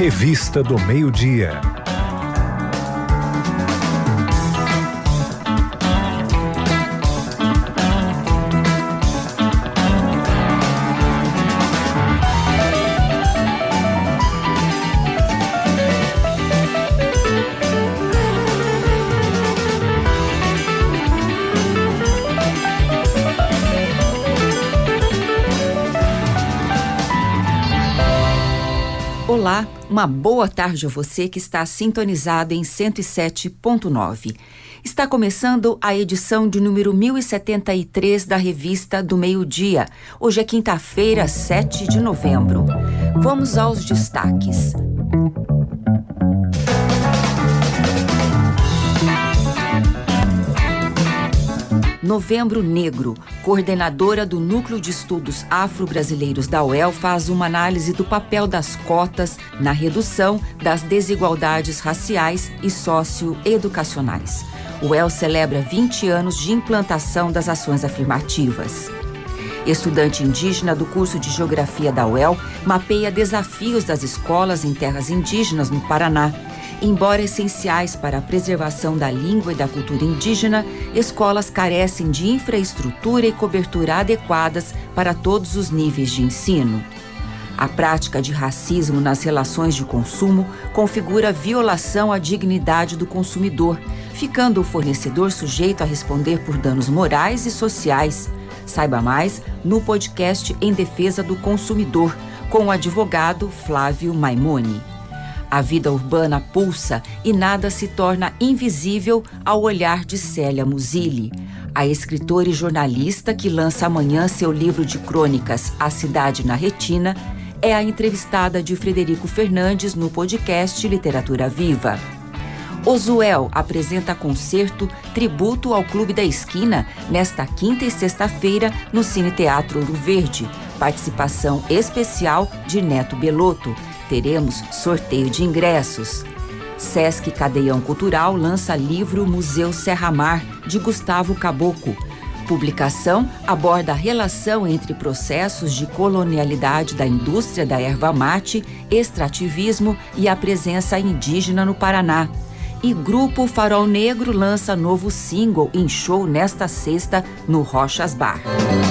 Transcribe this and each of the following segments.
Revista do Meio-Dia. Olá, uma boa tarde a você que está sintonizado em 107.9. Está começando a edição de número 1073 da Revista do Meio-Dia. Hoje é quinta-feira, 7 de novembro. Vamos aos destaques. Novembro Negro, coordenadora do Núcleo de Estudos Afro-Brasileiros da UEL, faz uma análise do papel das cotas na redução das desigualdades raciais e socioeducacionais. O UEL celebra 20 anos de implantação das ações afirmativas. Estudante indígena do curso de Geografia da UEL mapeia desafios das escolas em terras indígenas no Paraná. Embora essenciais para a preservação da língua e da cultura indígena, escolas carecem de infraestrutura e cobertura adequadas para todos os níveis de ensino. A prática de racismo nas relações de consumo configura violação à dignidade do consumidor, ficando o fornecedor sujeito a responder por danos morais e sociais. Saiba mais no podcast Em Defesa do Consumidor, com o advogado Flávio Maimone. A vida urbana pulsa e nada se torna invisível ao olhar de Célia Musilli. A escritora e jornalista que lança amanhã seu livro de crônicas A Cidade na Retina é a entrevistada de Frederico Fernandes no podcast Literatura Viva. Ozuel apresenta concerto tributo ao Clube da Esquina nesta quinta e sexta-feira no Cine Teatro Ouro Verde. Participação especial de Neto Belotto. Teremos sorteio de ingressos. Sesc Cadeião Cultural lança livro Museu Serra Mar, de Gustavo Caboclo. Publicação aborda a relação entre processos de colonialidade da indústria da erva mate, extrativismo e a presença indígena no Paraná. E Grupo Farol Negro lança novo single em show nesta sexta no Rochas Bar.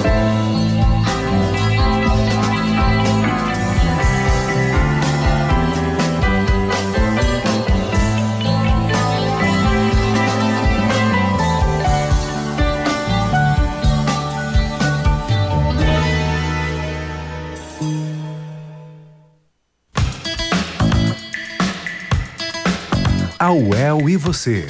A UEL e você.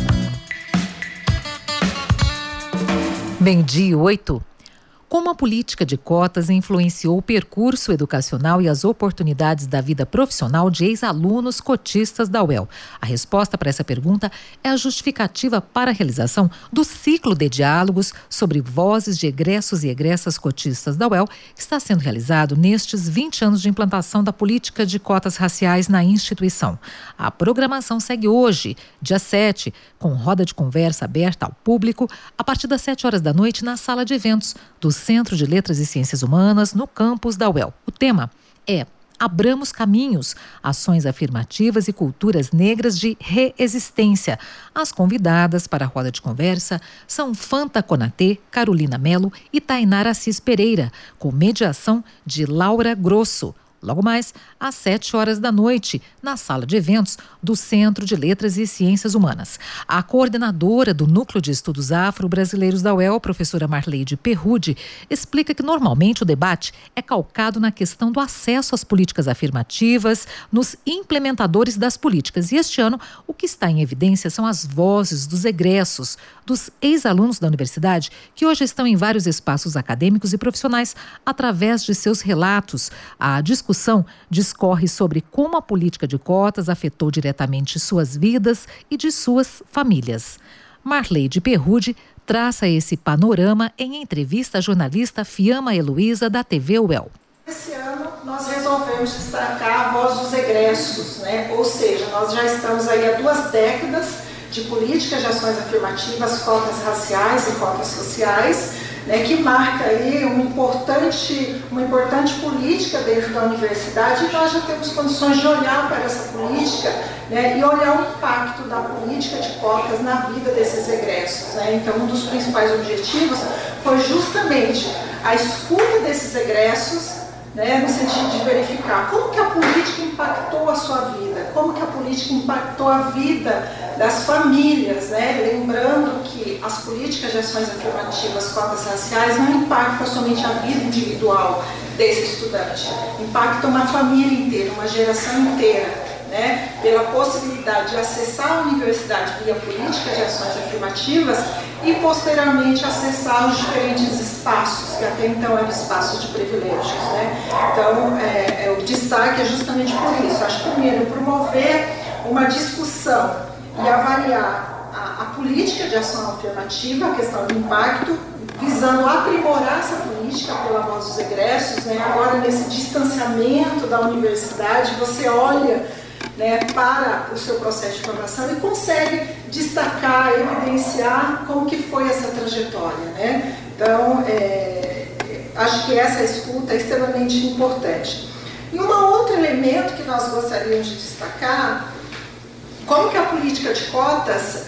Meio-dia 8. Como a política de cotas influenciou o percurso educacional e as oportunidades da vida profissional de ex-alunos cotistas da UEL? A resposta para essa pergunta é a justificativa para a realização do ciclo de diálogos sobre vozes de egressos e egressas cotistas da UEL, que está sendo realizado nestes 20 anos de implantação da política de cotas raciais na instituição. A programação segue hoje, dia 7, com roda de conversa aberta ao público, a partir das 7 horas da noite na sala de eventos do Centro de Letras e Ciências Humanas, no campus da UEL. O tema é Abramos Caminhos, ações afirmativas e culturas negras de reexistência. As convidadas para a roda de conversa são Fanta Konatê, Carolina Melo e Tainara Assis Pereira, com mediação de Laura Grosso. Logo mais, às 7 horas da noite, na sala de eventos do Centro de Letras e Ciências Humanas. A coordenadora do Núcleo de Estudos Afro-Brasileiros da UEL, professora Marleide Perrude, explica que normalmente o debate é calcado na questão do acesso às políticas afirmativas, nos implementadores das políticas. E este ano, o que está em evidência são as vozes dos egressos, dos ex-alunos da universidade, que hoje estão em vários espaços acadêmicos e profissionais, através de seus relatos. A discussão discorre sobre como a política de cotas afetou diretamente suas vidas e de suas famílias. Marleide Perrude traça esse panorama em entrevista à jornalista Fiamma Heloísa, da TV UEL. Esse ano nós resolvemos destacar a voz dos egressos, né? Ou seja, nós já estamos aí há 2 décadas de políticas de ações afirmativas, cotas raciais e cotas sociais, né, que marca aí uma importante política dentro da universidade, e nós já temos condições de olhar para essa política, né, e olhar o impacto da política de cotas na vida desses egressos, né. Então, um dos principais objetivos foi justamente a escuta desses egressos, né, no sentido de verificar como que a política impactou a sua vida, como que a política impactou a vida das famílias, né, lembrando que as políticas de ações afirmativas, cotas raciais, não impactam somente a vida individual desse estudante, impactam uma família inteira, uma geração inteira, né, pela possibilidade de acessar a universidade via política de ações afirmativas e posteriormente acessar os diferentes espaços, que até então eram espaços de privilégios, né? Então, o destaque é justamente por isso. Acho que, primeiro, promover uma discussão e avaliar a política de ação afirmativa, a questão do impacto, visando aprimorar essa política pela voz dos egressos, né? Agora, nesse distanciamento da universidade, você olha, né, para o seu processo de formação e consegue destacar, evidenciar como que foi essa trajetória, né? Então, acho que essa escuta é extremamente importante. E um outro elemento que nós gostaríamos de destacar, como que a política de cotas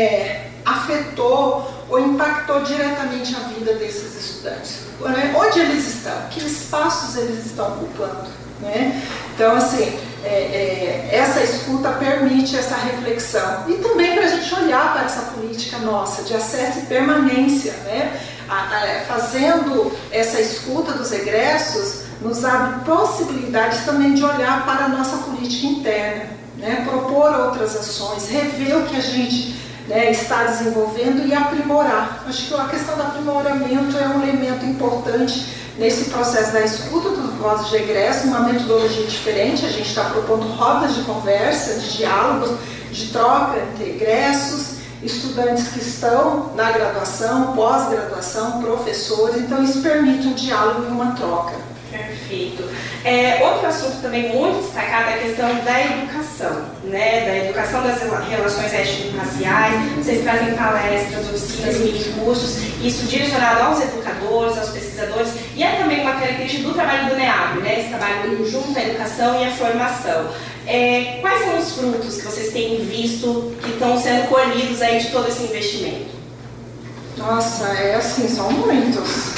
afetou ou impactou diretamente a vida desses estudantes, né? Onde eles estão, que espaços eles estão ocupando, né? Então, assim, essa escuta permite essa reflexão e também para a gente olhar para essa política nossa de acesso e permanência, né? Fazendo essa escuta dos egressos, nos abre possibilidades também de olhar para a nossa política interna, né? Propor outras ações, rever o que a gente, né, está desenvolvendo e aprimorar. Acho que a questão do aprimoramento é um elemento importante nesse processo da escuta dos vozes de egresso, uma metodologia diferente. A gente está propondo rodas de conversa, de diálogos, de troca entre egressos, estudantes que estão na graduação, pós-graduação, professores. Então, isso permite um diálogo e uma troca. Perfeito. Outro assunto também muito destacado é a questão da educação, né? Da educação das relações étnico-raciais. Vocês trazem palestras, oficinas, mini-cursos, isso direcionado aos educadores, aos pesquisadores, e é também uma característica do trabalho do NEAB, né? Esse trabalho junto à educação e à formação. Quais são os frutos que vocês têm visto que estão sendo colhidos aí de todo esse investimento? Nossa, assim, são muitos.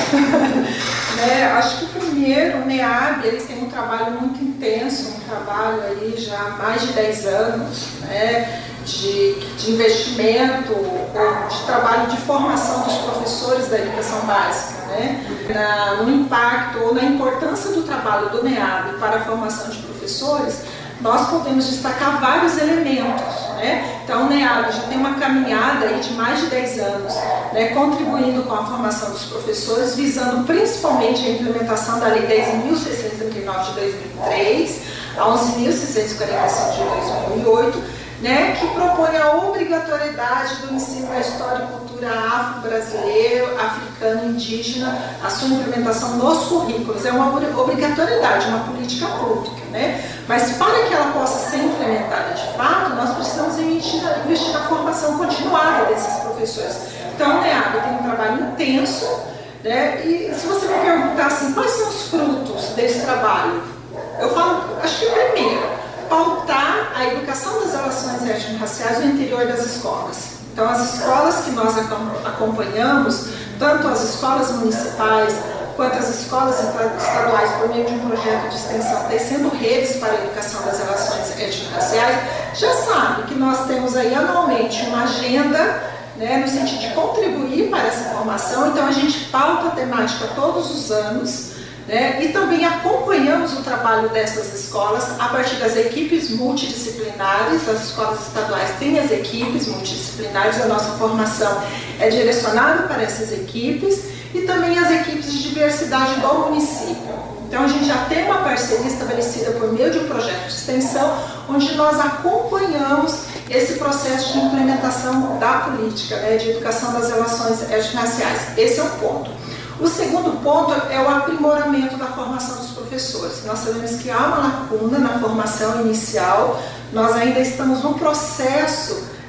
Acho que primeiro o NEAB ele tem um trabalho muito intenso, um trabalho aí já há mais de 10 anos, né, de investimento, de trabalho de formação dos professores da educação básica, né, no impacto ou na importância do trabalho do NEAB para a formação de professores. Nós podemos destacar vários elementos, né? Então, o NEAB já tem uma caminhada aí de mais de 10 anos, né, contribuindo com a formação dos professores, visando principalmente a implementação da Lei 10.639 de 2003, a 11.645 de 2008, né, que propõe a obrigatoriedade do ensino da história e cultura afro-brasileira, africana e indígena, a sua implementação nos currículos. É uma obrigatoriedade, uma política pública, né? Mas para que ela possa ser implementada de fato, nós precisamos investir na formação continuada desses professores. Então, o NEAB tem um trabalho intenso, né? E se você me perguntar assim, quais são os frutos desse trabalho? Eu falo, acho que primeiro, pautar a educação das relações étnico-raciais no interior das escolas. Então, as escolas que nós acompanhamos, tanto as escolas municipais quanto as escolas estaduais, por meio de um projeto de extensão, tecendo redes para a educação das relações étnico-raciais, já sabe que nós temos aí anualmente uma agenda, né, no sentido de contribuir para essa formação. Então, a gente pauta a temática todos os anos, né, e também acompanhamos o trabalho dessas escolas a partir das equipes multidisciplinares. As escolas estaduais têm as equipes multidisciplinares, a nossa formação é direcionada para essas equipes e também as equipes de diversidade do município. Então, a gente já tem uma parceria estabelecida por meio de um projeto de extensão, onde nós acompanhamos esse processo de implementação da política, né, de educação das relações étnico-raciais. Esse é o ponto. O segundo ponto é o aprimoramento da formação dos professores. Nós sabemos que há uma lacuna na formação inicial, nós ainda estamos no processo,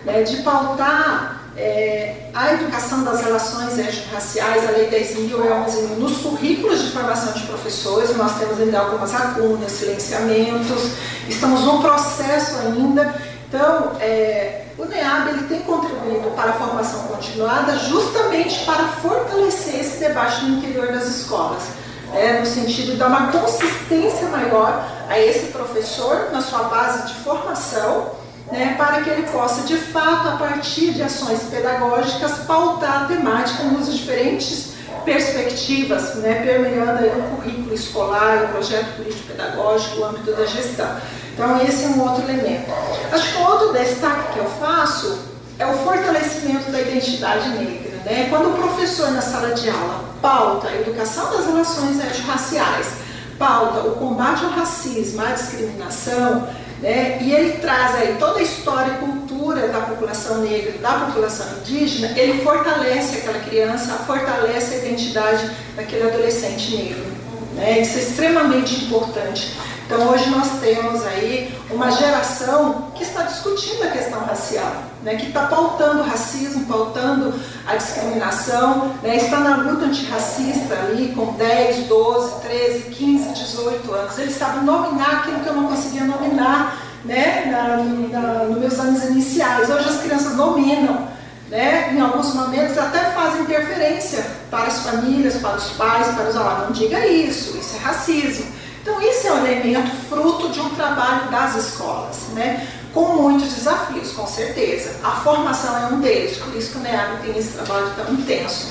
né, de pautar a educação das relações étnico-raciais, a Lei 10.011, nos currículos de formação de professores. Nós temos ainda algumas lacunas, silenciamentos, estamos no processo ainda. Então, o NEAB ele tem contribuído para a formação continuada justamente para fortalecer esse debate no interior das escolas, no sentido de dar uma consistência maior a esse professor na sua base de formação, para que ele possa, de fato, a partir de ações pedagógicas, pautar a temática nas diferentes perspectivas, permeando aí o currículo escolar, o projeto político-pedagógico, o âmbito da gestão. Então, esse é um outro elemento. Acho que um outro destaque que eu faço é o fortalecimento da identidade negra. Quando o professor, na sala de aula, pauta a educação das relações étnico-raciais, pauta o combate ao racismo, à discriminação, e ele traz aí toda a história e cultura da população negra, da população indígena, ele fortalece aquela criança, fortalece a identidade daquele adolescente negro. Isso é extremamente importante. Então hoje nós temos aí uma geração que está discutindo a questão racial, que está pautando o racismo, pautando a discriminação, está na luta antirracista ali com 10, 12, 13, 15, 18 anos. Eles sabem nominar aquilo que eu não conseguia nominar nos meus anos iniciais. Hoje as crianças nominam, em alguns momentos até fazem interferência para as famílias, para os pais, para os alunos. Não diga isso é racismo. Então, isso é um elemento fruto de um trabalho das escolas, com muitos desafios, com certeza. A formação é um deles, por isso que o NEAB tem esse trabalho tão intenso.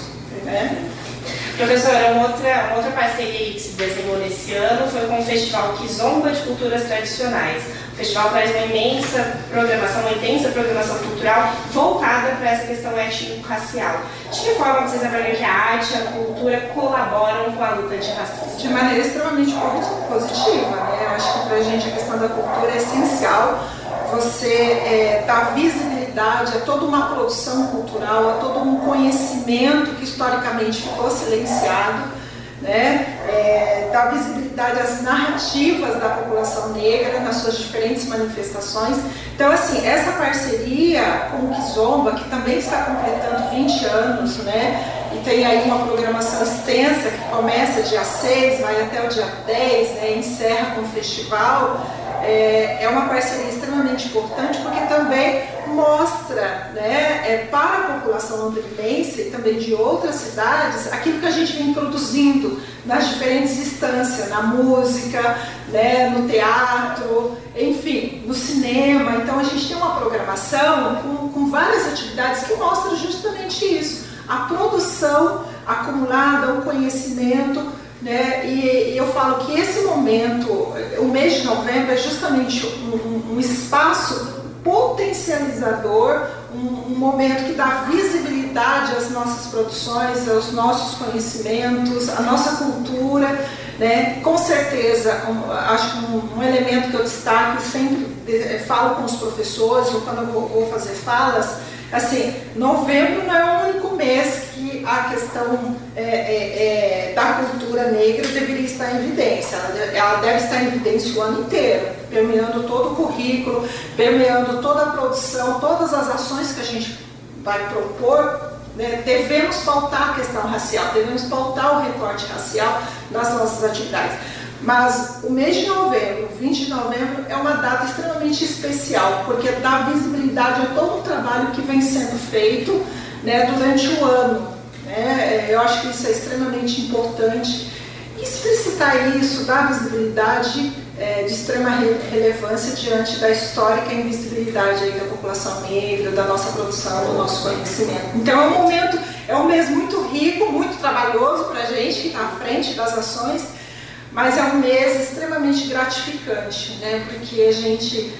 Professora, uma outra parceria que se desenhou nesse ano foi com o Festival Kizomba de Culturas Tradicionais. O festival traz uma intensa programação cultural voltada para essa questão étnico-racial. De que forma vocês avaliam que a arte e a cultura colaboram com a luta antirracista? De maneira extremamente positiva. Eu acho que para a gente a questão da cultura é essencial. Você dar visibilidade a toda uma produção cultural, a todo um conhecimento que historicamente ficou silenciado, dar visibilidade às narrativas da população negra nas suas diferentes manifestações. Então, assim, essa parceria com o Kizomba, que também está completando 20 anos, e tem aí uma programação extensa que começa dia 6, vai até o dia 10, encerra com o festival, é uma parceria extremamente importante porque também mostra para a população londrinense e também de outras cidades aquilo que a gente vem produzindo nas diferentes instâncias, na música, no teatro, enfim, no cinema. Então a gente tem uma programação com várias atividades que mostram justamente isso, a produção acumulada, o conhecimento. E eu falo que esse momento, o mês de novembro, é justamente um espaço potencializador, um momento que dá visibilidade às nossas produções, aos nossos conhecimentos, à nossa cultura. Com certeza, acho que um elemento que eu destaco, sempre falo com os professores, ou quando eu vou fazer falas, assim, novembro não é o único mês que a questão da cultura negra deveria estar em evidência. Ela deve estar em evidência o ano inteiro, permeando todo o currículo, permeando toda a produção, todas as ações que a gente vai propor. Devemos pautar a questão racial, devemos pautar o recorte racial nas nossas atividades. Mas o mês de novembro, 20 de novembro, é uma data extremamente especial, porque dá visibilidade a todo o trabalho que vem sendo feito durante o ano. Eu acho que isso é extremamente importante. Explicitar isso, dar visibilidade de extrema relevância diante da histórica invisibilidade aí da população negra, da nossa produção, do nosso conhecimento. Então é um mês muito rico, muito trabalhoso para a gente que está à frente das ações, mas é um mês extremamente gratificante, porque a gente,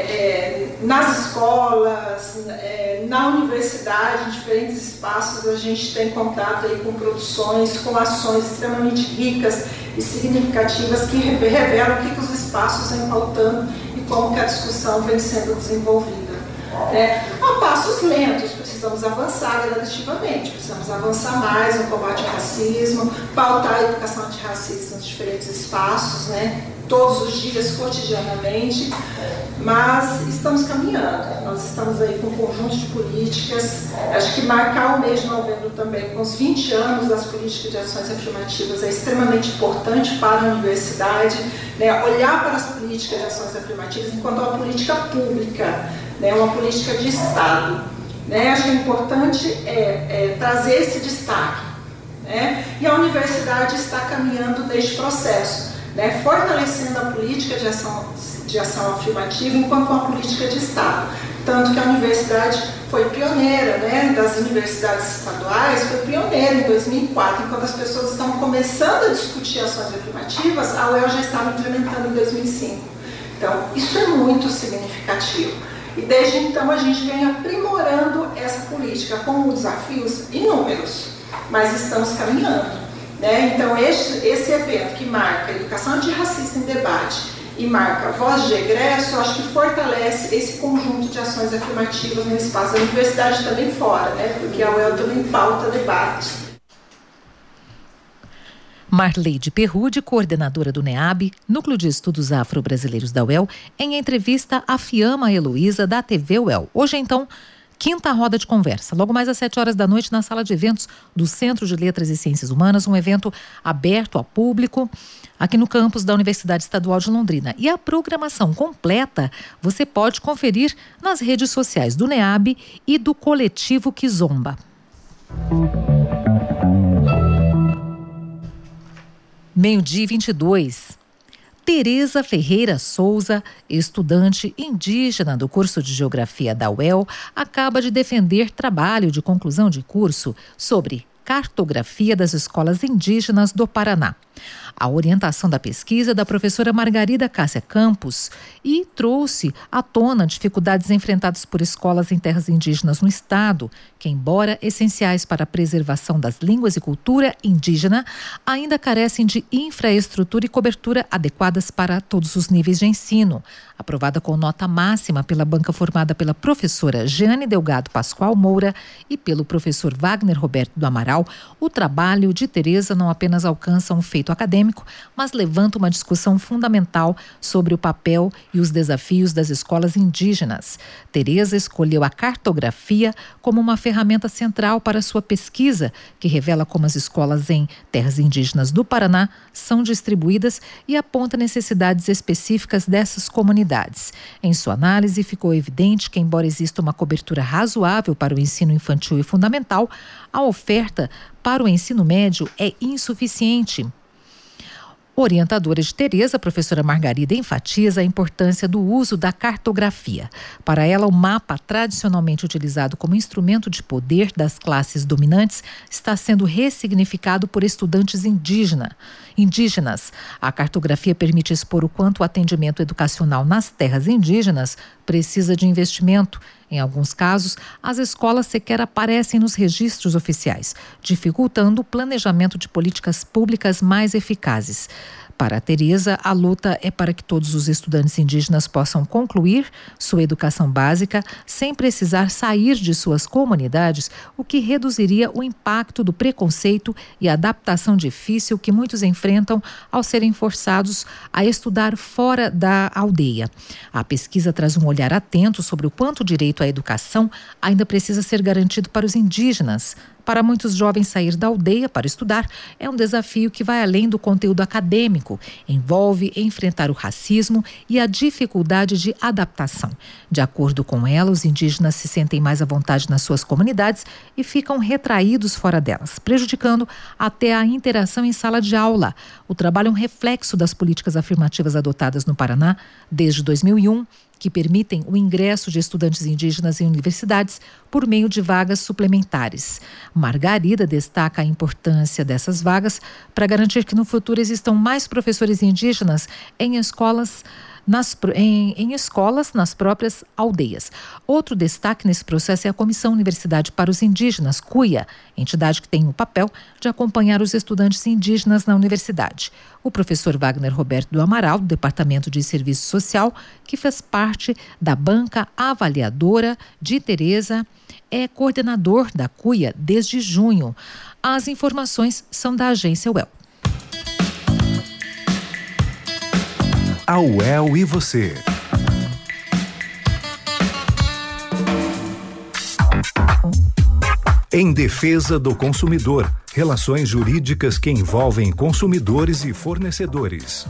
nas escolas, na universidade, em diferentes espaços, a gente tem contato aí com produções, com ações extremamente ricas e significativas que revelam o que os espaços vêm pautando e como que a discussão vem sendo desenvolvida. A passos lentos, precisamos avançar gradativamente, precisamos avançar mais no combate ao racismo, pautar a educação antirracista nos diferentes espaços, né? Todos os dias, cotidianamente, mas estamos caminhando. Nós estamos aí com um conjunto de políticas. Acho que marcar o mês de novembro também, com os 20 anos das políticas de ações afirmativas, é extremamente importante para a universidade, né? Olhar para as políticas de ações afirmativas enquanto uma política pública, né? Uma política de Estado. Né? Acho que é importante trazer esse destaque. Né? E a universidade está caminhando neste processo, né? Fortalecendo a política de ação afirmativa enquanto uma política de Estado. Tanto que a universidade foi pioneira, né? Das universidades estaduais, foi pioneira em 2004, enquanto as pessoas estavam começando a discutir ações afirmativas, a UEL já estava implementando em 2005. Então, isso é muito significativo. E desde então a gente vem aprimorando essa política com desafios inúmeros, mas estamos caminhando. Né? Então, esse evento que marca Educação Antirracista em Debate e marca Voz de Egresso, acho que fortalece esse conjunto de ações afirmativas no espaço da universidade também fora, né? Porque a UEL também pauta debates. Marleide Perrude, coordenadora do NEAB, Núcleo de Estudos Afro-Brasileiros da UEL, em entrevista à Fiamma Heloísa, da TV UEL. Hoje, então, quinta roda de conversa. Logo mais às 7 horas da noite, na sala de eventos do Centro de Letras e Ciências Humanas, um evento aberto ao público aqui no campus da Universidade Estadual de Londrina. E a programação completa você pode conferir nas redes sociais do NEAB e do Coletivo Kizomba. Meio-dia 22. Tereza Ferreira Souza, estudante indígena do curso de Geografia da UEL, acaba de defender trabalho de conclusão de curso sobre cartografia das escolas indígenas do Paraná. A orientação da pesquisa é da professora Margarida Cássia Campos e trouxe à tona dificuldades enfrentadas por escolas em terras indígenas no estado, que, embora essenciais para a preservação das línguas e cultura indígena, ainda carecem de infraestrutura e cobertura adequadas para todos os níveis de ensino. Aprovada com nota máxima pela banca formada pela professora Jeane Delgado Pascoal Moura e pelo professor Wagner Roberto do Amaral, o trabalho de Tereza não apenas alcança um feito acadêmico, mas levanta uma discussão fundamental sobre o papel e os desafios das escolas indígenas. Tereza escolheu a cartografia como uma ferramenta central para sua pesquisa, que revela como as escolas em terras indígenas do Paraná são distribuídas e aponta necessidades específicas dessas comunidades. Em sua análise, ficou evidente que, embora exista uma cobertura razoável para o ensino infantil e fundamental, a oferta para o ensino médio é insuficiente. Orientadora de Tereza, a professora Margarida enfatiza a importância do uso da cartografia. Para ela, o mapa, tradicionalmente utilizado como instrumento de poder das classes dominantes, está sendo ressignificado por estudantes indígenas. A cartografia permite expor o quanto o atendimento educacional nas terras indígenas precisa de investimento. Em alguns casos, as escolas sequer aparecem nos registros oficiais, dificultando o planejamento de políticas públicas mais eficazes. Para a Tereza, a luta é para que todos os estudantes indígenas possam concluir sua educação básica sem precisar sair de suas comunidades, o que reduziria o impacto do preconceito e a adaptação difícil que muitos enfrentam ao serem forçados a estudar fora da aldeia. A pesquisa traz um olhar atento sobre o quanto o direito à educação ainda precisa ser garantido para os indígenas. Para muitos jovens, sair da aldeia para estudar é um desafio que vai além do conteúdo acadêmico. Envolve enfrentar o racismo e a dificuldade de adaptação. De acordo com ela, os indígenas se sentem mais à vontade nas suas comunidades e ficam retraídos fora delas, prejudicando até a interação em sala de aula. O trabalho é um reflexo das políticas afirmativas adotadas no Paraná desde 2001, que permitem o ingresso de estudantes indígenas em universidades por meio de vagas suplementares. Margarida destaca a importância dessas vagas para garantir que no futuro existam mais professores indígenas em escolas em escolas nas próprias aldeias. Outro destaque nesse processo é a Comissão Universidade para os Indígenas, CUIA, entidade que tem o papel de acompanhar os estudantes indígenas na universidade. O professor Wagner Roberto do Amaral, do Departamento de Serviço Social, que fez parte da banca avaliadora de Tereza, é coordenador da CUIA desde junho. As informações são da agência UEL. A UEL e você. Em defesa do consumidor, relações jurídicas que envolvem consumidores e fornecedores.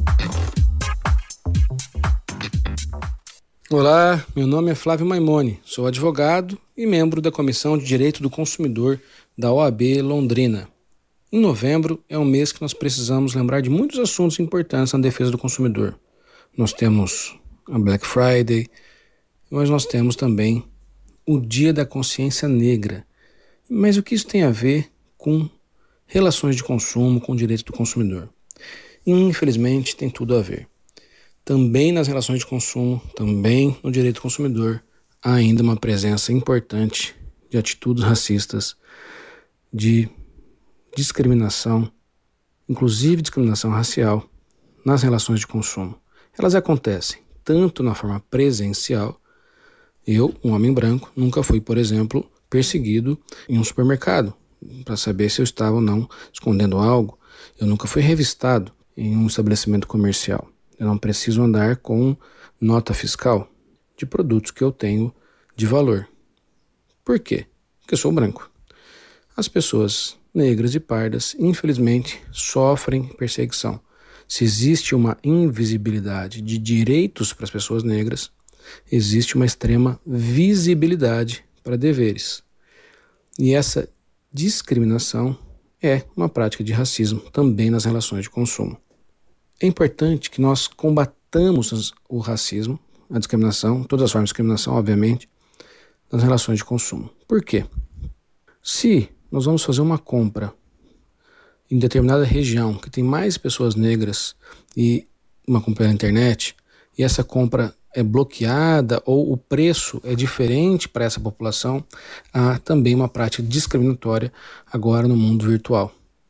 Olá, meu nome é Flávio Maimone, sou advogado e membro da Comissão de Direito do Consumidor da OAB Londrina. Em novembro é um mês que nós precisamos lembrar de muitos assuntos importantes na defesa do consumidor. Nós temos a Black Friday, mas nós temos também o Dia da Consciência Negra. Mas o que isso tem a ver com relações de consumo, com o direito do consumidor? Infelizmente tem tudo a ver. Também nas relações de consumo, também no direito do consumidor, há ainda uma presença importante de atitudes racistas, de discriminação, inclusive discriminação racial, nas relações de consumo. Elas acontecem tanto na forma presencial. Eu, um homem branco, nunca fui, por exemplo, perseguido em um supermercado para saber se eu estava ou não escondendo algo. Eu nunca fui revistado em um estabelecimento comercial. Eu não preciso andar com nota fiscal de produtos que eu tenho de valor. Por quê? Porque eu sou branco. As pessoas negras e pardas, infelizmente, sofrem perseguição. Se existe uma invisibilidade de direitos para as pessoas negras, existe uma extrema visibilidade para deveres. E essa discriminação é uma prática de racismo também nas relações de consumo. É importante que nós combatamos o racismo, a discriminação, todas as formas de discriminação, obviamente, nas relações de consumo. Por quê? Se nós vamos fazer uma compra em determinada região que tem mais pessoas negras e uma compra na internet, e essa compra é bloqueada ou o preço é diferente para essa população, há também uma prática discriminatória agora no mundo virtual.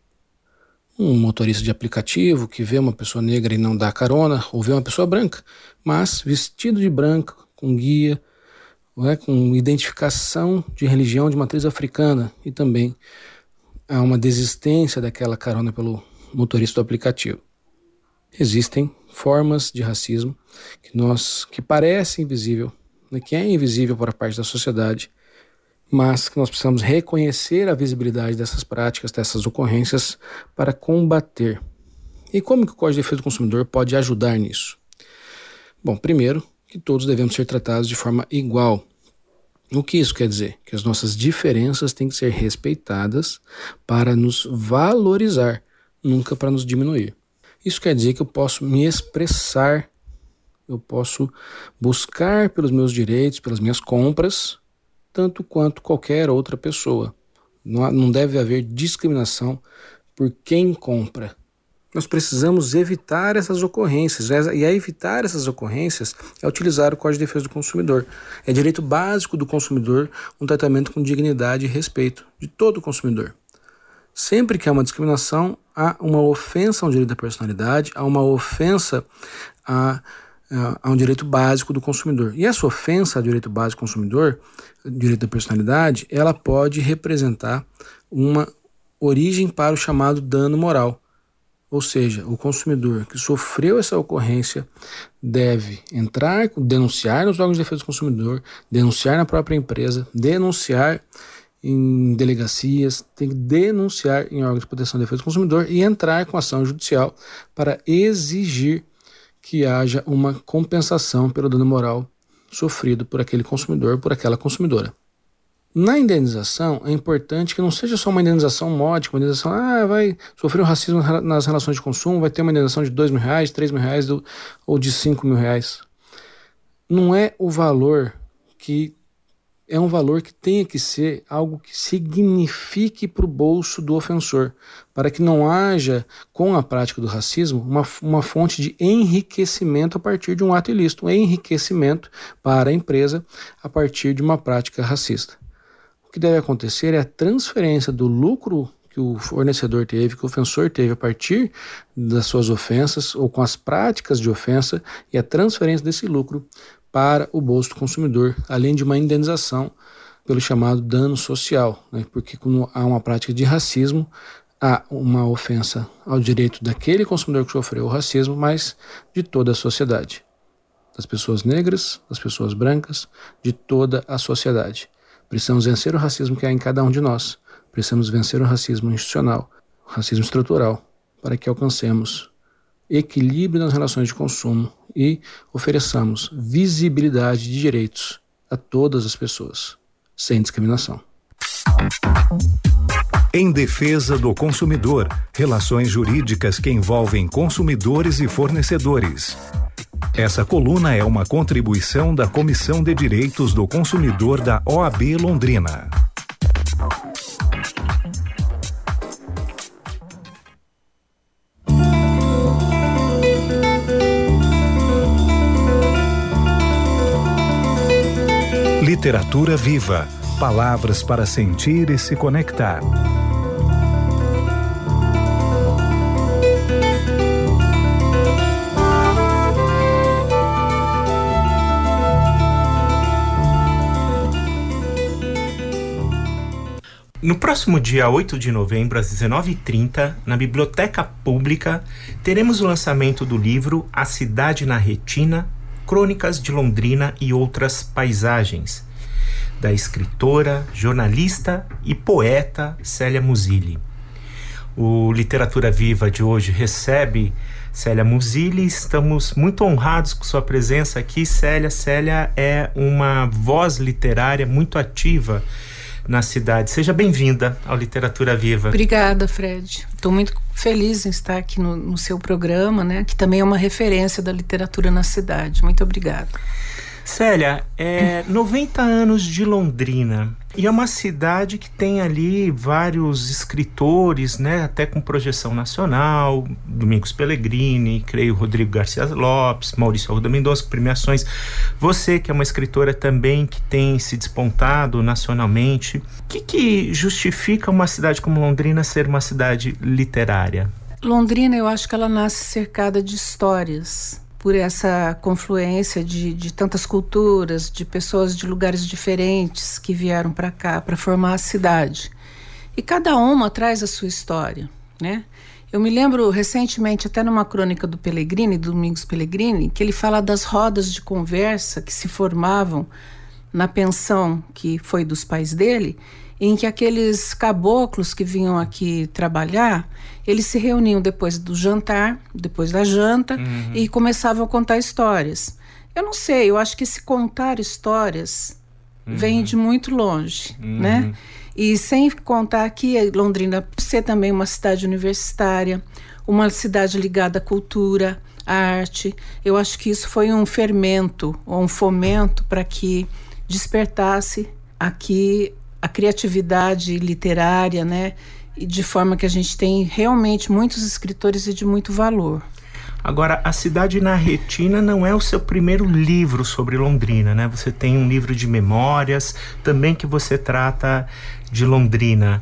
Um motorista de aplicativo que vê uma pessoa negra e não dá carona, ou vê uma pessoa branca, mas vestido de branco, com guia, com identificação de religião de matriz africana, e também há uma desistência daquela carona pelo motorista do aplicativo. Existem formas de racismo que parece invisível, que é invisível para parte da sociedade, mas que nós precisamos reconhecer a visibilidade dessas práticas, dessas ocorrências, para combater. E como que o Código de Defesa do Consumidor pode ajudar nisso? Bom, primeiro, que todos devemos ser tratados de forma igual. O que isso quer dizer? Que as nossas diferenças têm que ser respeitadas para nos valorizar, nunca para nos diminuir. Isso quer dizer que eu posso me expressar, eu posso buscar pelos meus direitos, pelas minhas compras, tanto quanto qualquer outra pessoa. Não deve haver discriminação por quem compra. Nós precisamos evitar essas ocorrências, e a evitar essas ocorrências é utilizar o Código de Defesa do Consumidor. É direito básico do consumidor um tratamento com dignidade e respeito de todo consumidor. Sempre que há uma discriminação, há uma ofensa ao direito da personalidade, há uma ofensa a um direito básico do consumidor. E essa ofensa ao direito básico do consumidor, direito da personalidade, ela pode representar uma origem para o chamado dano moral. Ou seja, o consumidor que sofreu essa ocorrência deve denunciar nos órgãos de defesa do consumidor, denunciar na própria empresa, denunciar em delegacias, tem que denunciar em órgãos de proteção e defesa do consumidor e entrar com ação judicial para exigir que haja uma compensação pelo dano moral sofrido por aquele consumidor, por aquela consumidora. Na indenização, é importante que não seja só uma indenização módica, uma indenização, vai sofrer o racismo nas relações de consumo, vai ter uma indenização de R$2.000, R$3.000 ou de R$5.000. Não é o valor que é um valor que tenha que ser algo que signifique para o bolso do ofensor, para que não haja, com a prática do racismo, uma fonte de enriquecimento a partir de um ato ilícito, um enriquecimento para a empresa a partir de uma prática racista. O que deve acontecer é a transferência do lucro que o fornecedor teve, que o ofensor teve a partir das suas ofensas ou com as práticas de ofensa, e a transferência desse lucro para o bolso do consumidor, além de uma indenização pelo chamado dano social, né? Porque quando há uma prática de racismo, há uma ofensa ao direito daquele consumidor que sofreu o racismo, mas de toda a sociedade, das pessoas negras, das pessoas brancas, de toda a sociedade. Precisamos vencer o racismo que há em cada um de nós. Precisamos vencer o racismo institucional, o racismo estrutural, para que alcancemos equilíbrio nas relações de consumo e ofereçamos visibilidade de direitos a todas as pessoas, sem discriminação. Em defesa do consumidor, relações jurídicas que envolvem consumidores e fornecedores. Essa coluna é uma contribuição da Comissão de Direitos do Consumidor da OAB Londrina. Literatura viva. Palavras para sentir e se conectar. No próximo dia 8 de novembro, às 19h30, na Biblioteca Pública, teremos o lançamento do livro A Cidade na Retina, Crônicas de Londrina e Outras Paisagens, da escritora, jornalista e poeta Célia Musilli. O Literatura Viva de hoje recebe Célia Musilli. Estamos muito honrados com sua presença aqui, Célia. Célia é uma voz literária muito ativa na cidade. Seja bem-vinda ao Literatura Viva. Obrigada, Fred. Estou muito feliz em estar aqui no seu programa, né? Que também é uma referência da literatura na cidade. Muito obrigada. Célia, 90 anos de Londrina, e é uma cidade que tem ali vários escritores, né, até com projeção nacional, Domingos Pellegrini, creio Rodrigo Garcia Lopes, Maurício Arruda Mendonça, premiações. Você, que é uma escritora também que tem se despontado nacionalmente, o que justifica uma cidade como Londrina ser uma cidade literária? Londrina, eu acho que ela nasce cercada de histórias, por essa confluência de tantas culturas, de pessoas de lugares diferentes que vieram para cá para formar a cidade. E cada uma traz a sua história, né? Eu me lembro recentemente, até numa crônica do Pellegrini, do Domingos Pellegrini, que ele fala das rodas de conversa que se formavam na pensão que foi dos pais dele, em que aqueles caboclos que vinham aqui trabalhar, eles se reuniam depois do jantar, depois da janta, e começavam a contar histórias. Eu não sei, eu acho que esse contar histórias vem de muito longe, né? E sem contar que Londrina, por ser também uma cidade universitária, uma cidade ligada à cultura, à arte, eu acho que isso foi um fermento, ou um fomento para que despertasse aqui a criatividade literária, né? E de forma que a gente tem realmente muitos escritores e de muito valor. Agora, A Cidade na Retina não é o seu primeiro livro sobre Londrina, né? Você tem um livro de memórias também que você trata de Londrina.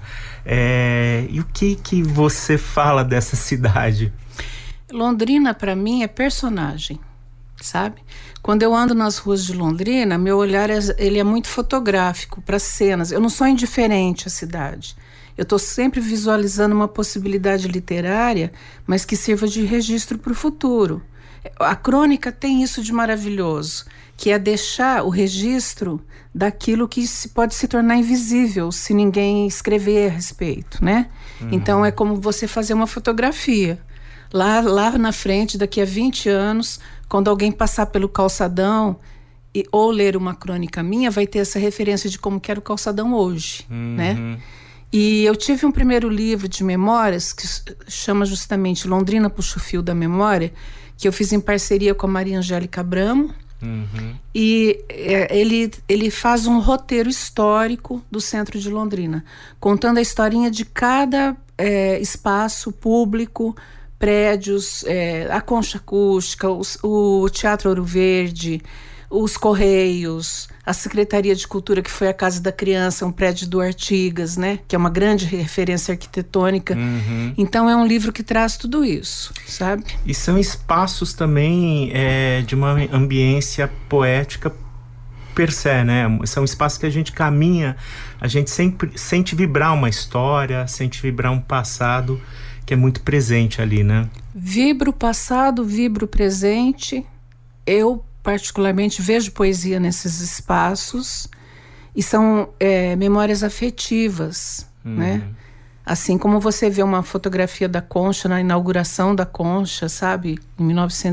E o que você fala dessa cidade? Londrina, para mim, é personagem, sabe? Quando eu ando nas ruas de Londrina, meu olhar ele é muito fotográfico para cenas. Eu não sou indiferente à cidade. Eu estou sempre visualizando uma possibilidade literária, mas que sirva de registro para o futuro. A crônica tem isso de maravilhoso, que é deixar o registro daquilo que pode se tornar invisível se ninguém escrever a respeito, né? Então é como você fazer uma fotografia. Lá na frente, daqui a 20 anos, quando alguém passar pelo calçadão ou ler uma crônica minha, vai ter essa referência de como que era o calçadão hoje, né? E eu tive um primeiro livro de memórias que chama justamente Londrina Puxa o Fio da Memória, que eu fiz em parceria com a Maria Angélica Abramo, E ele faz um roteiro histórico do centro de Londrina, contando a historinha de cada espaço público, prédios, a Concha Acústica, o Teatro Ouro Verde, os Correios, a Secretaria de Cultura, que foi a Casa da Criança, um prédio do Artigas, né? Que é uma grande referência arquitetônica. Então é um livro que traz tudo isso, sabe? E são espaços também de uma ambiência poética per se, né? São espaços que a gente caminha, a gente sempre sente vibrar uma história, sente vibrar um passado que é muito presente ali, né? Vibra o passado, vibra o presente. Eu particularmente vejo poesia nesses espaços e são memórias afetivas, né? Assim como você vê uma fotografia da Concha na inauguração da Concha, sabe? Em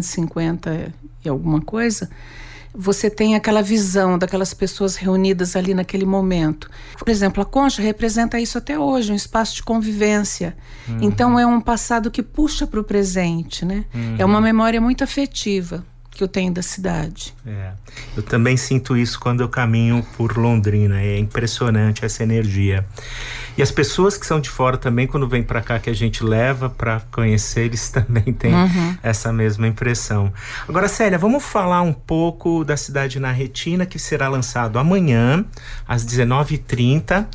1950 e alguma coisa, você tem aquela visão daquelas pessoas reunidas ali naquele momento. Por exemplo, a Concha representa isso até hoje, um espaço de convivência. Então é um passado que puxa para o presente, né? É uma memória muito afetiva que eu tenho da cidade. Eu também sinto isso quando eu caminho por Londrina. É impressionante essa energia. E as pessoas que são de fora também, quando vêm para cá, que a gente leva para conhecer, eles também têm essa mesma impressão. Agora, Célia, vamos falar um pouco da Cidade na Retina, que será lançado amanhã, às 19h30,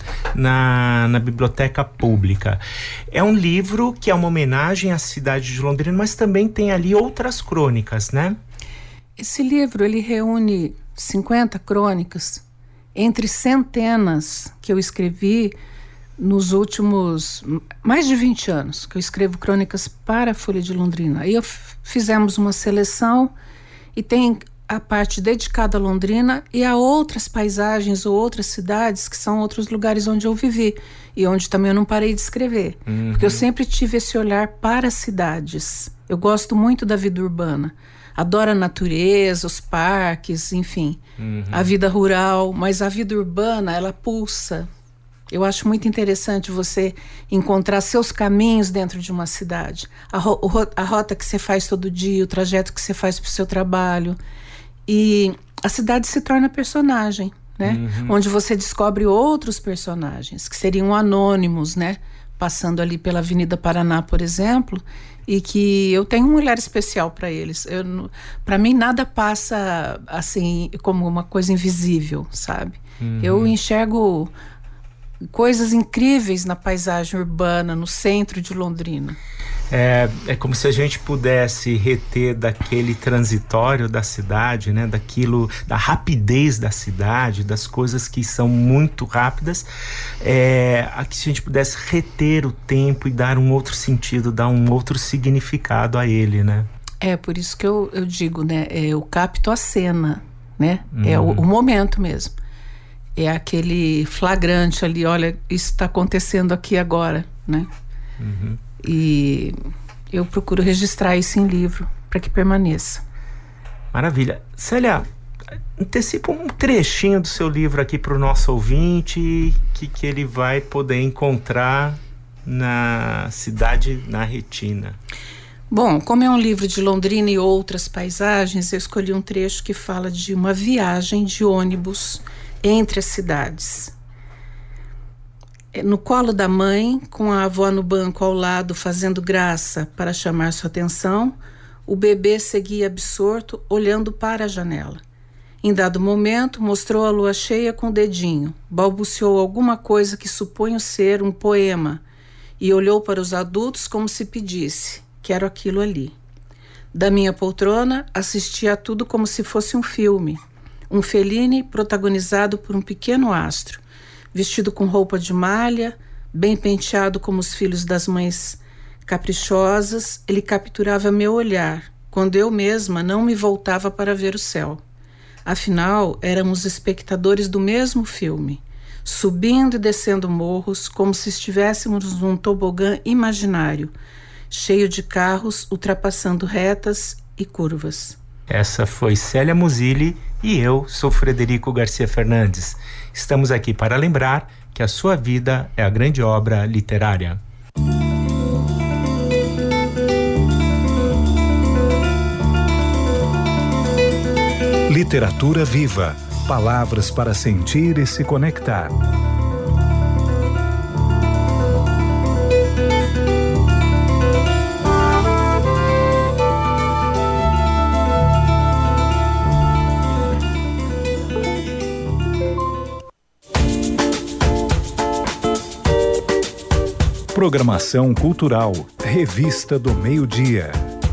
na Biblioteca Pública. É um livro que é uma homenagem à cidade de Londrina, mas também tem ali outras crônicas, né? Esse livro, ele reúne 50 crônicas, entre centenas que eu escrevi nos últimos mais de 20 anos, que eu escrevo crônicas para a Folha de Londrina. Aí fizemos uma seleção e tem a parte dedicada a Londrina e a outras paisagens ou outras cidades que são outros lugares onde eu vivi e onde também eu não parei de escrever. Porque eu sempre tive esse olhar para as cidades. Eu gosto muito da vida urbana. Adoro a natureza, os parques, enfim, a vida rural, mas a vida urbana, ela pulsa. Eu acho muito interessante você encontrar seus caminhos dentro de uma cidade. A rota que você faz todo dia, o trajeto que você faz para o seu trabalho. E a cidade se torna personagem, né? Onde você descobre outros personagens, que seriam anônimos, né? Passando ali pela Avenida Paraná, por exemplo, e que eu tenho um olhar especial para eles. Para mim, nada passa assim como uma coisa invisível, sabe? Eu enxergo coisas incríveis na paisagem urbana, no centro de Londrina. É como se a gente pudesse reter daquele transitório da cidade, né? Daquilo, da rapidez da cidade, das coisas que são muito rápidas, que se a gente pudesse reter o tempo e dar um outro sentido, dar um outro significado a ele, né? Por isso que eu digo, né? Eu capto a cena, né? É o momento mesmo. É aquele flagrante ali, olha, isso está acontecendo aqui agora, né? E eu procuro registrar isso em livro para que permaneça. Maravilha. Célia, antecipa um trechinho do seu livro aqui para o nosso ouvinte, que ele vai poder encontrar na Cidade na Retina. Bom, como é um livro de Londrina e outras paisagens, eu escolhi um trecho que fala de uma viagem de ônibus entre as cidades. No colo da mãe, com a avó no banco ao lado fazendo graça para chamar sua atenção, o bebê seguia absorto, olhando para a janela. Em dado momento, mostrou a lua cheia com o dedinho, balbuciou alguma coisa que suponho ser um poema e olhou para os adultos como se pedisse: quero aquilo ali. Da minha poltrona, assistia a tudo como se fosse um filme. Um Fellini protagonizado por um pequeno astro, vestido com roupa de malha, bem penteado como os filhos das mães caprichosas, ele capturava meu olhar, quando eu mesma não me voltava para ver o céu. Afinal, éramos espectadores do mesmo filme, subindo e descendo morros como se estivéssemos num tobogã imaginário, cheio de carros ultrapassando retas e curvas. Essa foi Célia Musilli e eu sou Frederico Garcia Fernandes. Estamos aqui para lembrar que a sua vida é a grande obra literária. Literatura viva. Palavras para sentir e se conectar. Programação cultural. Revista do Meio-Dia.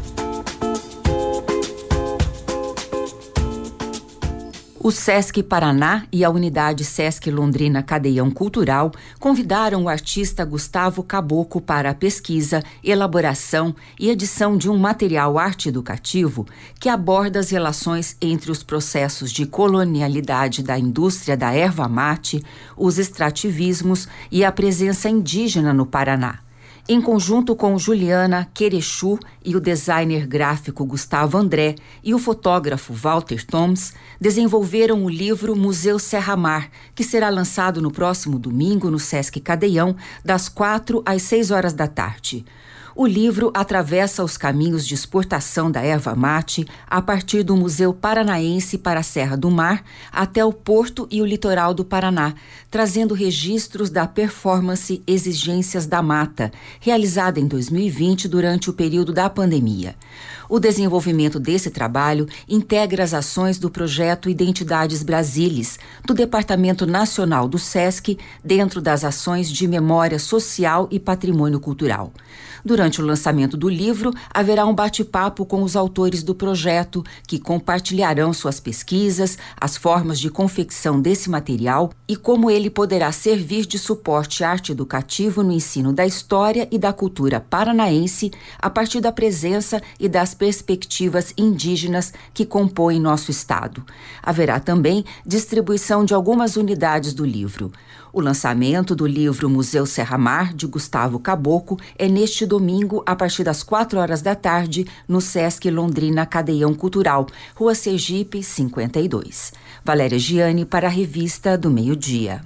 O Sesc Paraná e a unidade Sesc Londrina Cadeião Cultural convidaram o artista Gustavo Caboclo para a pesquisa, elaboração e edição de um material arte-educativo que aborda as relações entre os processos de colonialidade da indústria da erva mate, os extrativismos e a presença indígena no Paraná. Em conjunto com Juliana Querechu e o designer gráfico Gustavo André e o fotógrafo Walter Toms, desenvolveram o livro Museu Serra Mar, que será lançado no próximo domingo no Sesc Cadeião, das 4 às 6 horas da tarde. O livro atravessa os caminhos de exportação da erva mate a partir do Museu Paranaense para a Serra do Mar até o Porto e o litoral do Paraná, trazendo registros da performance Exigências da Mata, realizada em 2020 durante o período da pandemia. O desenvolvimento desse trabalho integra as ações do projeto Identidades Brasilis, do Departamento Nacional do Sesc, dentro das ações de memória social e patrimônio cultural. Durante o lançamento do livro, haverá um bate-papo com os autores do projeto, que compartilharão suas pesquisas, as formas de confecção desse material e como ele poderá servir de suporte arte-educativo no ensino da história e da cultura paranaense a partir da presença e das perspectivas indígenas que compõem nosso estado. Haverá também distribuição de algumas unidades do livro. O lançamento do livro Museu Serra Mar, de Gustavo Caboclo, é neste domingo, a partir das 4 horas da tarde, no Sesc Londrina Cadeião Cultural, Rua Sergipe, 52. Valéria Giani para a Revista do Meio-Dia.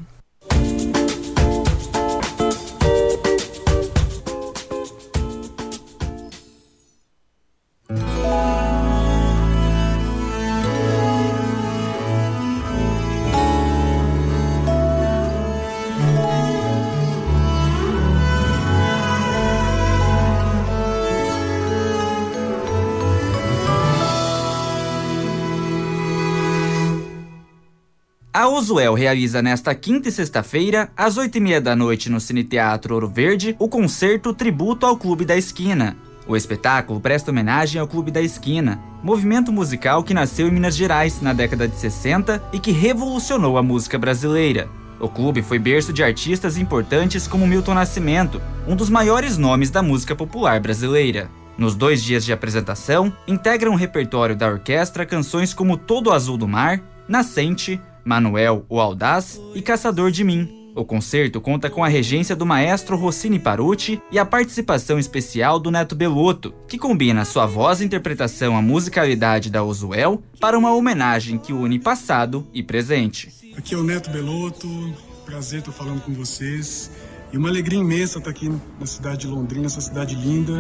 A Usuel realiza nesta quinta e sexta-feira, às 8h30 da noite no Cine Teatro Ouro Verde, o concerto Tributo ao Clube da Esquina. O espetáculo presta homenagem ao Clube da Esquina, movimento musical que nasceu em Minas Gerais na década de 60 e que revolucionou a música brasileira. O clube foi berço de artistas importantes como Milton Nascimento, um dos maiores nomes da música popular brasileira. Nos 2 dias de apresentação, integram o repertório da orquestra canções como Todo Azul do Mar, Nascente, Manuel, o Audaz e Caçador de Mim. O concerto conta com a regência do maestro Rossini Paruti e a participação especial do Neto Belotto, que combina sua voz e interpretação à musicalidade da Usuel para uma homenagem que une passado e presente. Aqui é o Neto Belotto, prazer estar falando com vocês. E uma alegria imensa estar aqui na cidade de Londrina, essa cidade linda.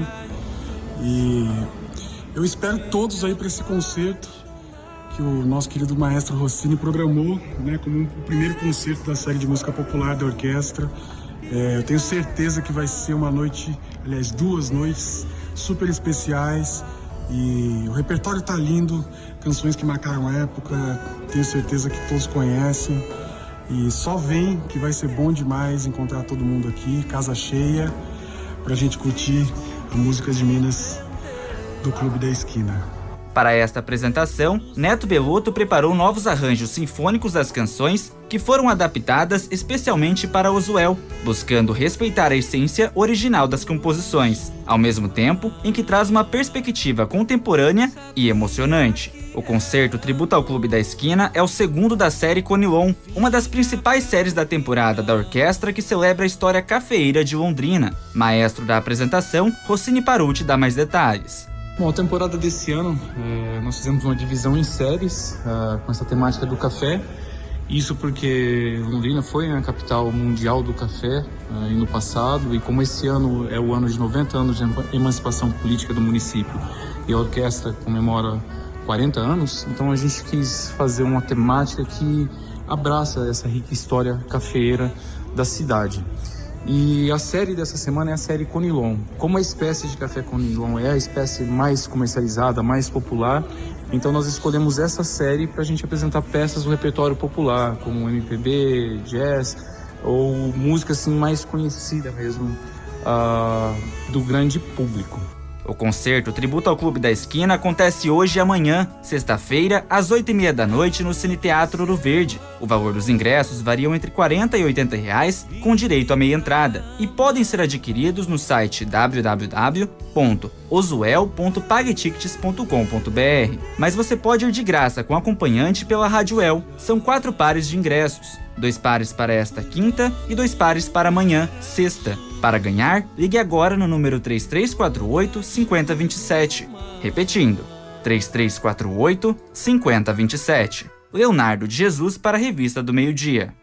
E eu espero todos aí para esse concerto que o nosso querido maestro Rossini programou, né, como o primeiro concerto da série de música popular da orquestra. Eu tenho certeza que vai ser uma noite, aliás, 2 noites super especiais, e o repertório tá lindo, canções que marcaram a época, tenho certeza que todos conhecem, e só vem que vai ser bom demais encontrar todo mundo aqui, casa cheia, pra gente curtir a música de Minas do Clube da Esquina. Para esta apresentação, Neto Belotto preparou novos arranjos sinfônicos das canções que foram adaptadas especialmente para Usuel, buscando respeitar a essência original das composições, ao mesmo tempo em que traz uma perspectiva contemporânea e emocionante. O concerto Tributo ao Clube da Esquina é o segundo da série Conilon, uma das principais séries da temporada da orquestra que celebra a história cafeeira de Londrina. Maestro da apresentação, Rossini Paruti dá mais detalhes. Bom, a temporada desse ano, nós fizemos uma divisão em séries com essa temática do café. Isso porque Londrina foi a capital mundial do café no passado, e como esse ano é o ano de 90 anos de emancipação política do município e a orquestra comemora 40 anos, então a gente quis fazer uma temática que abraça essa rica história cafeeira da cidade. E a série dessa semana é a série Conilon. Como a espécie de café Conilon é a espécie mais comercializada, mais popular, então nós escolhemos essa série para a gente apresentar peças do repertório popular, como MPB, jazz, ou música assim, mais conhecida mesmo do grande público. O concerto Tributo ao Clube da Esquina acontece hoje e amanhã, sexta-feira, às 8h30 da noite, no Cine Teatro Ouro Verde. O valor dos ingressos variam entre R$40 e R$80, com direito à meia entrada, e podem ser adquiridos no site www.osuel.pagetickets.com.br. Mas você pode ir de graça com acompanhante pela Rádio El. São 4 pares de ingressos, 2 pares para esta quinta e 2 pares para amanhã, sexta. Para ganhar, ligue agora no número 3348-5027. Repetindo, 3348-5027. Leonardo de Jesus para a Revista do Meio-Dia.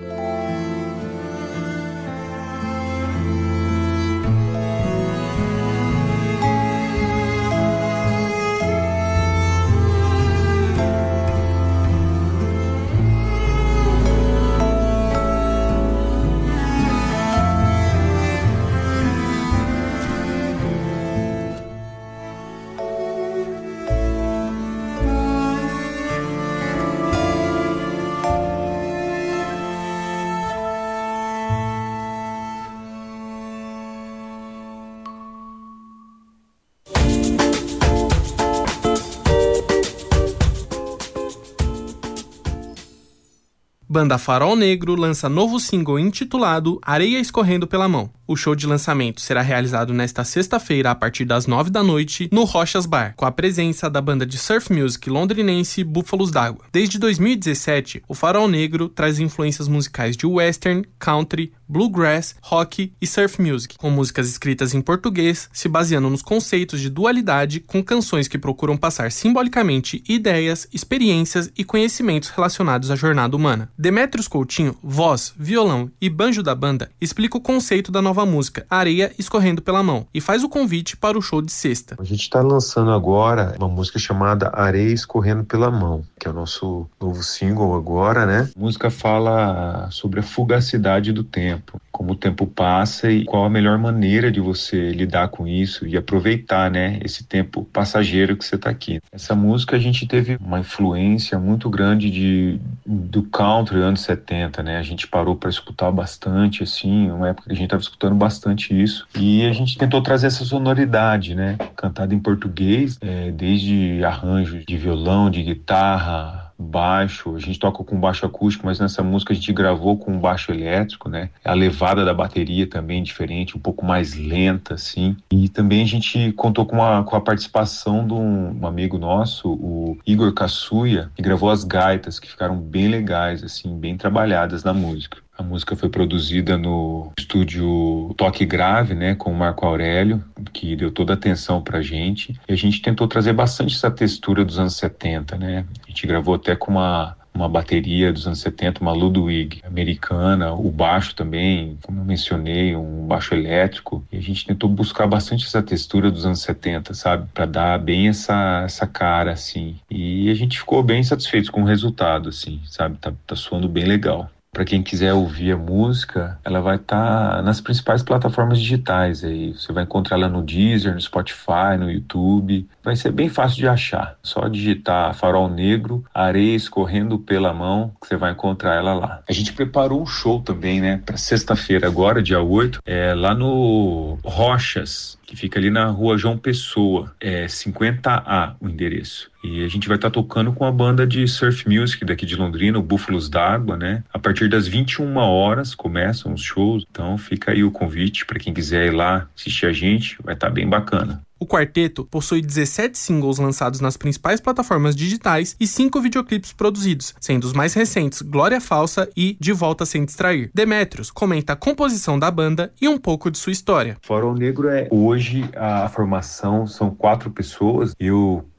Banda Farol Negro lança novo single intitulado Areia Escorrendo pela Mão. O show de lançamento será realizado nesta sexta-feira a partir das 9 da noite no Rochas Bar, com a presença da banda de surf music londrinense Búfalos d'Água. Desde 2017, o Farol Negro traz influências musicais de western, country, bluegrass, rock e surf music, com músicas escritas em português, se baseando nos conceitos de dualidade, com canções que procuram passar simbolicamente ideias, experiências e conhecimentos relacionados à jornada humana. Demétrios Coutinho, voz, violão e banjo da banda, explica o conceito da nova música, Areia Escorrendo pela Mão, e faz o convite para o show de sexta. A gente está lançando agora uma música chamada Areia Escorrendo pela Mão, que é o nosso novo single agora, né? A música fala sobre a fugacidade do tempo, como o tempo passa e qual a melhor maneira de você lidar com isso e aproveitar, né, esse tempo passageiro que você está aqui. Essa música a gente teve uma influência muito grande do country anos 70, né? A gente parou para escutar bastante, assim, uma época que a gente estava escutando bastante isso, e a gente tentou trazer essa sonoridade, né, cantada em português, desde arranjo de violão, de guitarra, baixo. A gente toca com baixo acústico, mas nessa música a gente gravou com baixo elétrico, né? A levada da bateria também diferente, um pouco mais lenta, assim. E também a gente contou com a participação de um amigo nosso, o Igor Kassuya, que gravou as gaitas, que ficaram bem legais, assim, bem trabalhadas na música. A música foi produzida no estúdio Toque Grave, né, com o Marco Aurélio, que deu toda a atenção pra gente. E a gente tentou trazer bastante essa textura dos anos 70, né? A gente gravou até com uma bateria dos anos 70, uma Ludwig americana, o baixo também, como eu mencionei, um baixo elétrico. E a gente tentou buscar bastante essa textura dos anos 70, sabe? Pra dar bem essa cara, assim. E a gente ficou bem satisfeito com o resultado, assim, sabe? Tá soando bem legal. Para quem quiser ouvir a música, ela vai estar nas principais plataformas digitais aí. Você vai encontrar ela no Deezer, no Spotify, no YouTube. Vai ser bem fácil de achar. Só digitar Farol Negro, Areia Escorrendo pela Mão, que você vai encontrar ela lá. A gente preparou um show também, né, para sexta-feira agora, dia 8, lá no Rochas, que fica ali na rua João Pessoa, 50A o endereço. E a gente vai estar tocando com a banda de surf music daqui de Londrina, o Búfalos d'Água, né? A partir das 21 horas começam os shows, então fica aí o convite para quem quiser ir lá assistir a gente, vai estar bem bacana. O quarteto possui 17 singles lançados nas principais plataformas digitais e 5 videoclipes produzidos, sendo os mais recentes Glória Falsa e De Volta Sem Distrair. Demétrios comenta a composição da banda e um pouco de sua história. Farol Negro hoje a formação são 4 pessoas. Eu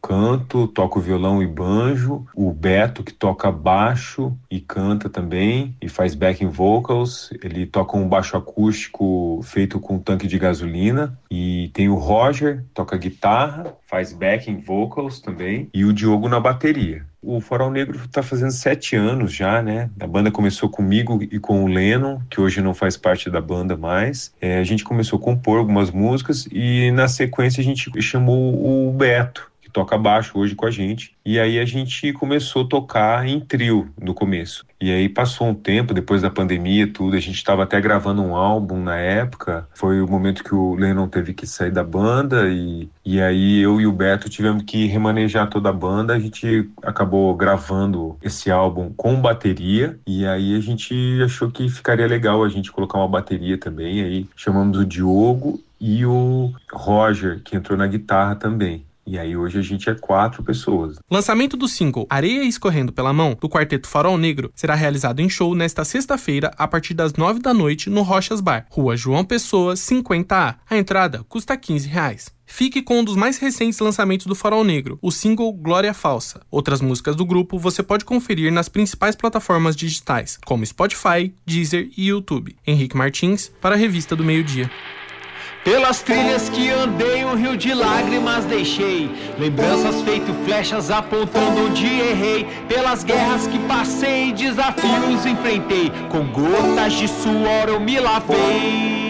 canto, toco violão e banjo, o Beto, que toca baixo e canta também, e faz backing vocals, ele toca um baixo acústico feito com tanque de gasolina, e tem o Roger, toca guitarra, faz backing vocals também, e o Diogo na bateria. O Farol Negro está fazendo 7 anos já, né? A banda começou comigo e com o Lennon, que hoje não faz parte da banda mais. A gente começou a compor algumas músicas e na sequência a gente chamou o Beto, que toca baixo hoje com a gente. E aí a gente começou a tocar em trio no começo. E aí passou um tempo, depois da pandemia tudo, a gente estava até gravando um álbum na época. Foi o momento que o Lennon teve que sair da banda e aí eu e o Beto tivemos que remanejar toda a banda. A gente acabou gravando esse álbum com bateria e aí a gente achou que ficaria legal a gente colocar uma bateria também. Aí chamamos o Diogo e o Roger, que entrou na guitarra também. E aí hoje a gente é 4 pessoas. O lançamento do single Areia Escorrendo Pela Mão, do quarteto Farol Negro, será realizado em show nesta sexta-feira, a partir das 9 da noite, no Rochas Bar, Rua João Pessoa, 50A. A entrada custa R$15. Fique com um dos mais recentes lançamentos do Farol Negro, o single Glória Falsa. Outras músicas do grupo você pode conferir nas principais plataformas digitais, como Spotify, Deezer e YouTube. Henrique Martins, para a Revista do Meio-Dia. Pelas trilhas que andei, um rio de lágrimas deixei, lembranças feito flechas apontando onde errei. Pelas guerras que passei, desafios enfrentei, com gotas de suor eu me lavei.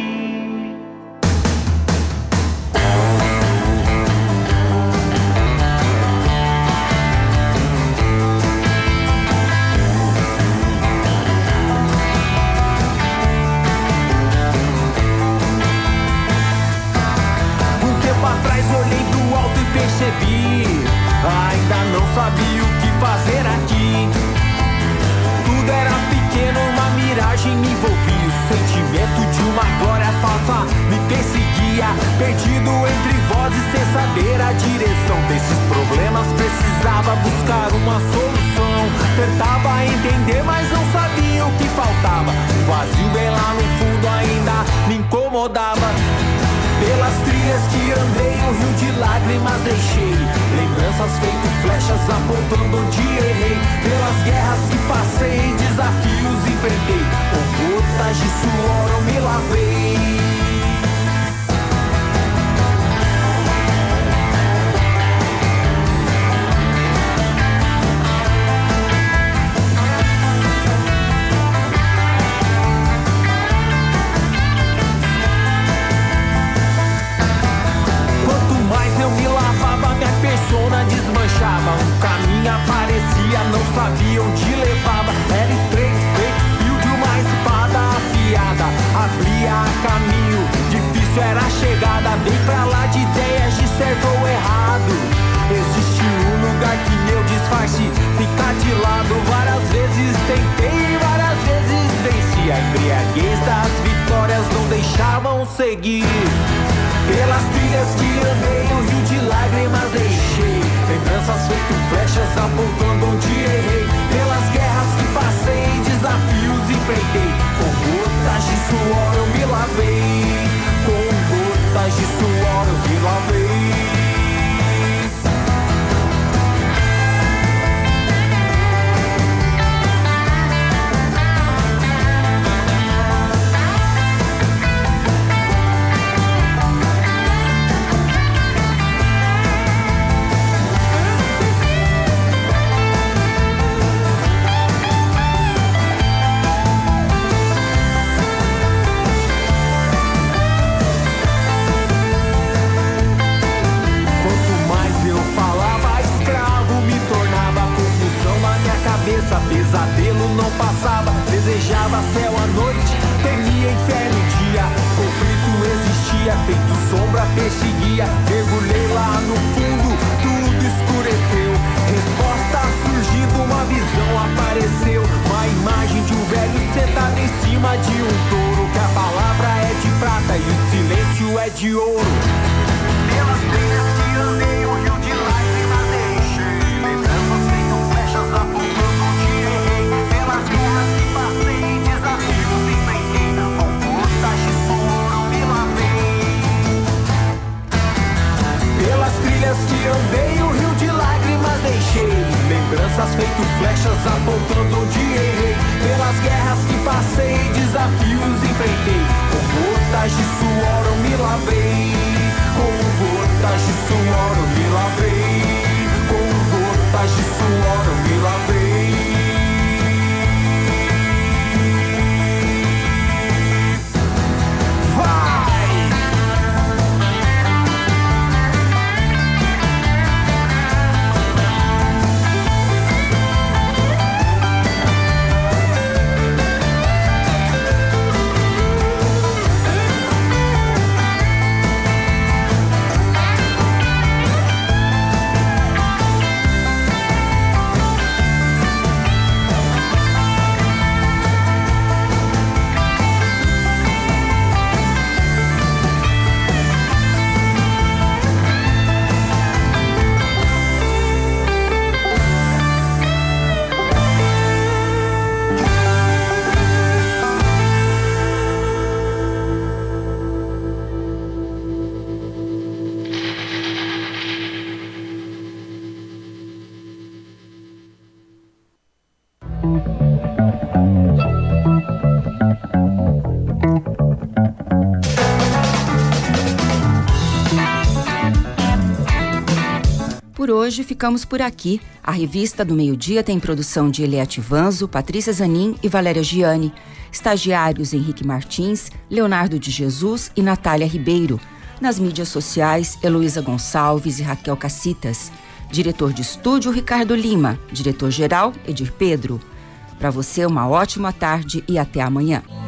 Ainda não sabia o que fazer aqui. Tudo era pequeno, uma miragem me envolvia. O sentimento de uma glória falsa me perseguia. Perdido entre vozes sem saber a direção desses problemas, precisava buscar uma solução. Tentava entender, mas não sabia o que faltava. Um vazio bem lá no fundo ainda me incomodava. Pelas trilhas que andei, um rio de lágrimas deixei, lembranças feito flechas apontando onde errei. Pelas guerras que passei, desafios enfrentei, com gotas de suor eu me lavei. Um caminho aparecia, não sabia onde levava. Era estreito, fio de uma espada afiada, abria caminho, difícil era a chegada. Bem pra lá de ideias de certo ou errado. Existe um lugar que meu disfarce fica de lado. Várias vezes tentei e várias vezes venci. A embriaguez das vitórias não deixavam seguir. Pelas trilhas que andei, um rio de lágrimas deixei, lembranças feito flechas apontando onde errei. Pelas guerras que passei, desafios enfrentei, com gotas de suor eu me lavei. Com gotas de suor eu me lavei. Pesadelo não passava, desejava céu à noite, temia inferno dia. Conflito existia, feito sombra perseguia. Mergulhei lá no fundo, tudo escureceu. Resposta surgindo, uma visão apareceu. Uma imagem de um velho sentado em cima de um touro. Que a palavra é de prata e o silêncio é de ouro. Pelas trilhas que andei, um rio de lágrimas deixei, lembranças feito flechas apontando. Pelas trilhas que andei, o rio de hoje ficamos por aqui. A Revista do Meio-Dia tem produção de Eliette Vanzo, Patrícia Zanin e Valéria Giani. Estagiários Henrique Martins, Leonardo de Jesus e Natália Ribeiro. Nas mídias sociais, Heloísa Gonçalves e Raquel Cacitas. Diretor de estúdio, Ricardo Lima. Diretor-geral, Edir Pedro. Para você, uma ótima tarde e até amanhã.